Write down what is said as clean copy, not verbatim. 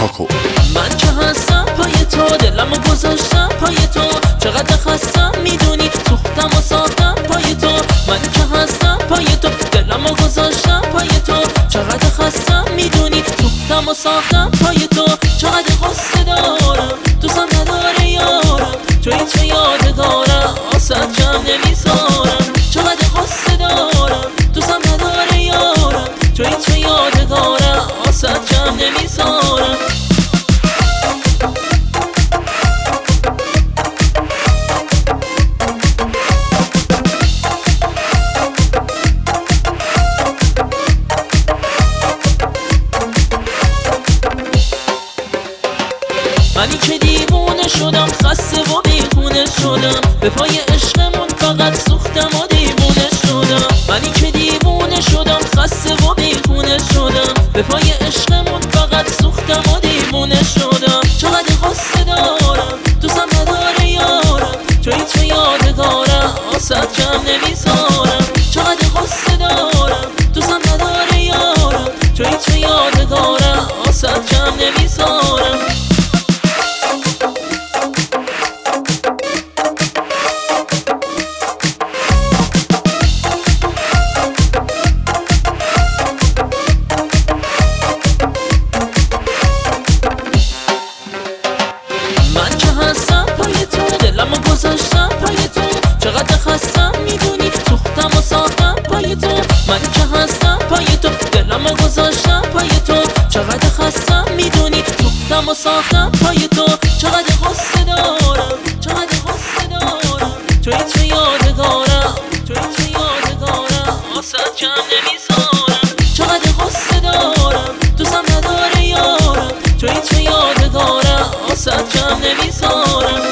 کاکو. من که هستم پای تو، دلمو گذاشتم پای تو، چقدر خستم میدونی، سوختم و ساختم پای تو. من که هستم پای تو، دلمو گذاشتم پای تو، چقدر خستم میدونی، سوختم و ساختم پای تو. چقدر غصه دارم دوستم نداره یارم، توی چه یادگارم آسد جمع نمیذارم. چقدر غصه دارم دوستم نداره یارم، توی چه یادگارم آسد جمع نمیذارم. منی که دیوونه شدم، خسته و بیخونه شدم، به پای عشقمون فقط سوختم و دیوونه شدم. منی که دیوونه شدم، خسته و بیخونه شدم، به پای عشقمون فقط سوختم و دیوونه شدم. چقدر غصه دارم دوستم نداره یارم، توی چه یادگارم آسد جمع نمیذارم. چقدر غصه دارم دوستم نداره یارم، توی چه یادگارم آسد جمع نمیذارم. من که هستم پای تو، دلمو گذاشتم پای تو، چقدر خستم میدونی، سوختم و ساختم پای تو. من که هستم پای تو، دلمو گذاشتم پای تو، چقدر خستم میدونی، سوختم و ساختم پای تو. چقدر غصه دارم، چقدر غصه دارم، توی چه یادگارم، توی چه یادگارم آسد جمع نمیذارم. چقدر غصه دارم دوستم نداره یارم، توی چه یادگارم آسد جمع نمیذارم.